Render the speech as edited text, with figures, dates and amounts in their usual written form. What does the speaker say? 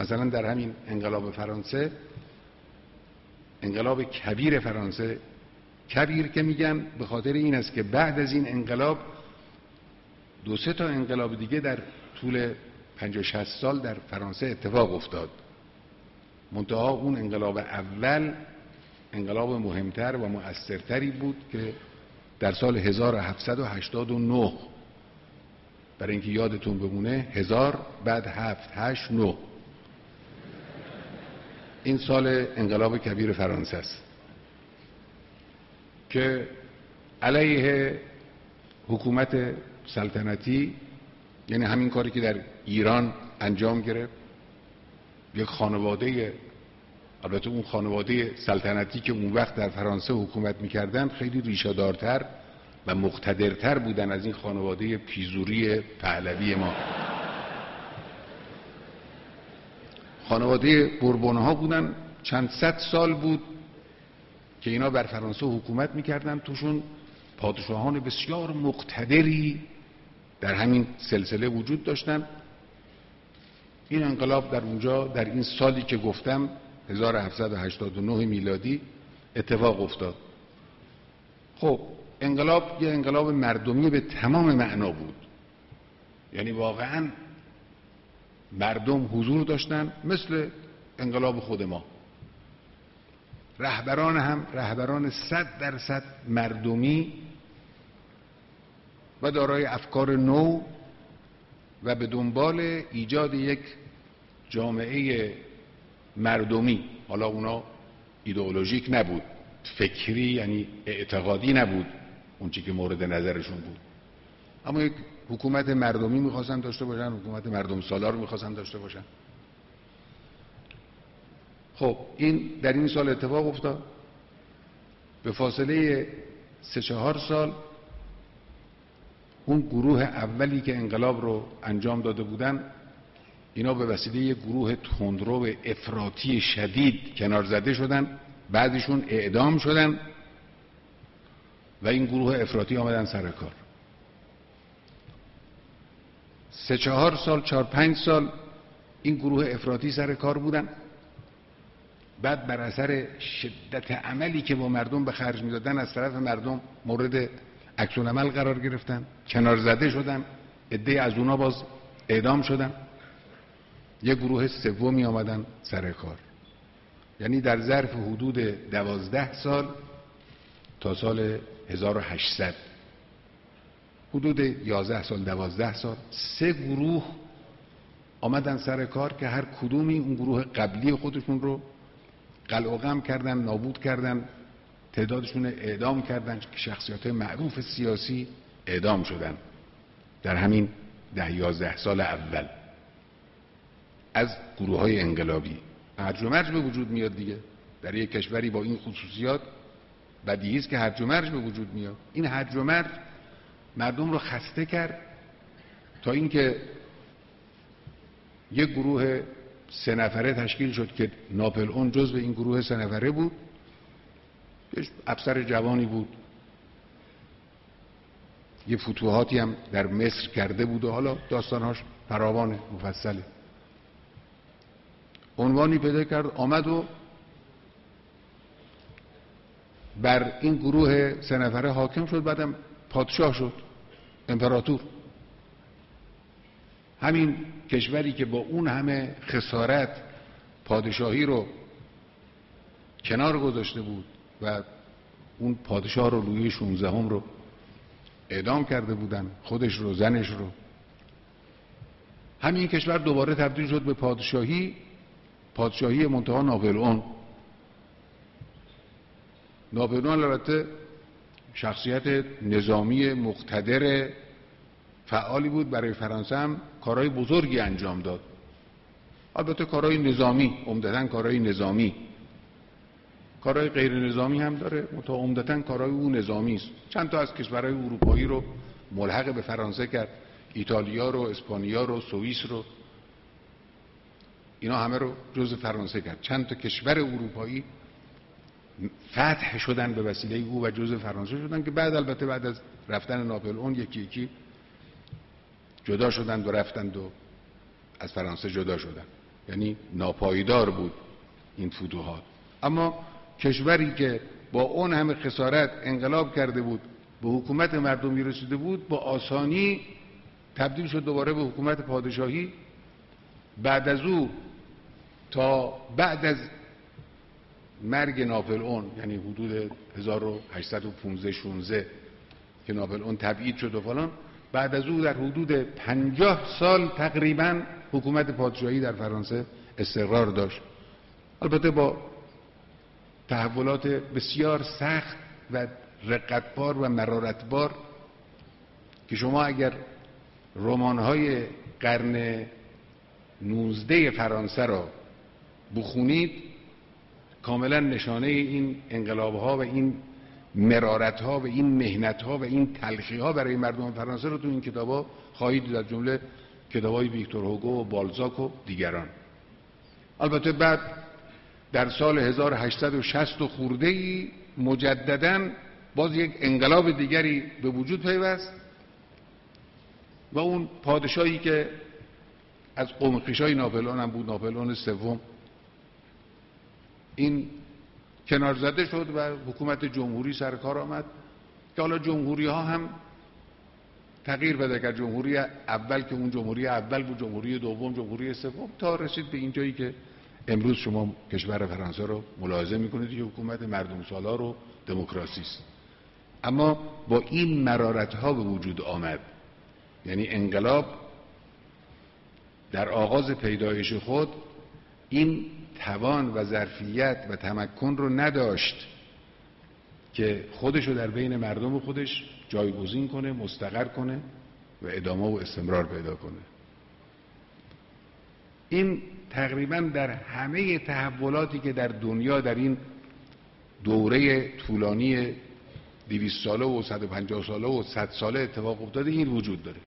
مثلا در همین انقلاب فرانسه، انقلاب کبیر فرانسه، کبیر که میگن به خاطر این است که بعد از این انقلاب 2-3 تا انقلاب دیگه در طول 50-60 سال در فرانسه اتفاق افتاد. منتها اون انقلاب اول انقلاب مهمتر و مؤثرتری بود که در سال 1789، برای اینکه یادتون بمونه 1000 بعد 7 8 9 این سال انقلاب کبیر فرانسه است که علیه حکومت سلطنتی، یعنی همین کاری که در ایران انجام گرفت، یک خانواده، البته اون خانواده سلطنتی که اون وقت در فرانسه حکومت میکردن خیلی ریشه‌دارتر و مقتدرتر بودن از این خانواده پیزوری پهلوی ما. خانواده بوربون ها بودن، چند صد سال بود که اینا بر فرانسه حکومت میکردن، توشون پادشاهان بسیار مقتدری در همین سلسله وجود داشتن. این انقلاب در اونجا در این سالی که گفتم 1789 میلادی اتفاق افتاد. خب انقلاب یه انقلاب مردمی به تمام معنا بود، یعنی واقعا مردم حضور داشتن مثل انقلاب خود ما. رهبران هم رهبران 100% مردمی و دارای افکار نو و به دنبال ایجاد یک جامعه مردمی. حالا اونا ایدئولوژیک نبود، فکری یعنی اعتقادی نبود اون چی که مورد نظرشون بود، اما یک حکومت مردمی میخواستن داشته باشن، حکومت مردم سالار میخواستن داشته باشن. خب این در این سال اتفاق افتاد. به فاصله 3-4 سال اون گروه اولی که انقلاب رو انجام داده بودن، اینا به وسیله یک گروه تندرو افراطی شدید کنار زده شدن، بعضیشون اعدام شدن و این گروه افراطی آمدن سر کار. 3-4 سال 4-5 سال این گروه افراطی سر کار بودن، بعد بر اثر شدت عملی که با مردم به خرج میدادن از طرف مردم مورد عکس العمل قرار گرفتن، کنار زده شدن، عده از اونا باز اعدام شدن. یک گروه سومی آمدن سر کار. یعنی در ظرف حدود 12 سال تا سال 1800، حدود 11 سال 12 سال، 3 گروه آمدن سر کار که هر کدومی اون گروه قبلی خودشون رو قلع و قم کردن، نابود کردن، تعدادشون اعدام کردن که شخصیت معروف سیاسی اعدام شدن در همین 10-11 سال اول. از گروه های انقلابی هرج و مرج به وجود میاد دیگه. در یک کشوری با این خصوصیات بدیهی است که هرج و مرج به وجود میاد. این هرج و مرج مردم رو خسته کرد تا اینکه یک گروه 3 نفره تشکیل شد که ناپلئون جزو این گروه 3 نفره بود. یه افسر جوانی بود، یه فتوحاتی هم در مصر کرده بود و حالا داستانهاش فراوانه، مفصله. عنوانی پیدا کرد، آمد و بر این گروه 3 نفره حاکم شد، بعدم پادشاه شد، امپراتور. همین کشوری که با اون همه خسارت پادشاهی رو کنار گذاشته بود و اون پادشاه رو لویی 16 رو اعدام کرده بودن، خودش رو، زنش رو، همین کشور دوباره تبدیل شد به پادشاهی منتها ناپلئون. ناپلئون البته شخصیت نظامی مقتدر فعالی بود، برای فرانسه هم کارهای بزرگی انجام داد. البته کارهای نظامی، عمدتاً کارهای نظامی، کارهای غیر نظامی هم داره، منتها عمدتاً کارهای او نظامی است. چند تا از کشورهای اروپایی رو ملحق به فرانسه کرد، ایتالیا رو، اسپانیا رو، سوئیس رو، اینا همه رو جزء فرانسه کرد. چند تا کشور اروپایی فتح شدن به وسیله او و جزء فرانسه شدن که بعد البته بعد از رفتن ناپلئون یکی یکی جدا شدند و رفتند و از فرانسه جدا شدند. یعنی ناپایدار بود این فتوحات. اما کشوری که با اون همه خسارت انقلاب کرده بود، به حکومت مردمی رسیده بود، با آسانی تبدیل شد دوباره به حکومت پادشاهی. بعد از او تا بعد از مرگ ناپلئون، یعنی حدود 1815-16 که ناپلئون تبعید شد و فلان، بعد از او در حدود 50 سال تقریبا حکومت پادشاهی در فرانسه استقرار داشت. البته با تحولات بسیار سخت و رقتبار و مرارتبار که شما اگر رمان‌های قرن 19 فرانسه را بخونید کاملا نشانه این انقلاب‌ها و این مرارت‌ها و این مهنت‌ها و این تلخی‌ها برای مردم فرانسه رو تو این کتاب‌ها خواهید دید، از جمله کتاب‌های ویکتور هوگو و بالزاک و دیگران. البته بعد در سال 1860 خورده‌ای مجدداً باز یک انقلاب دیگری به وجود پیوست و اون پادشاهی که از قوم خویشای ناپلئون هم بود، ناپلئون سوم، این کنار زده شد و حکومت جمهوری سر کار آمد که حالا جمهوری ها هم تغییر پیدا کرد. جمهوری اول که اون جمهوری اول بود، جمهوری دوم، جمهوری سوم، تا رسید به اینجایی که امروز شما کشور فرانسه رو ملاحظه میکنید که حکومت مردم سالار و دموکراسی است. اما با این مرارت ها به وجود آمد، یعنی انقلاب در آغاز پیدایش خود این توان و ظرفیت و تمکن رو نداشت که خودش رو در بین مردم خودش جایگزین کنه، مستقر کنه و ادامه و استمرار پیدا کنه. این تقریبا در همه تحولاتی که در دنیا در این دوره طولانی 200 ساله و 150 ساله و 100 ساله اتفاق افتاده این وجود داره.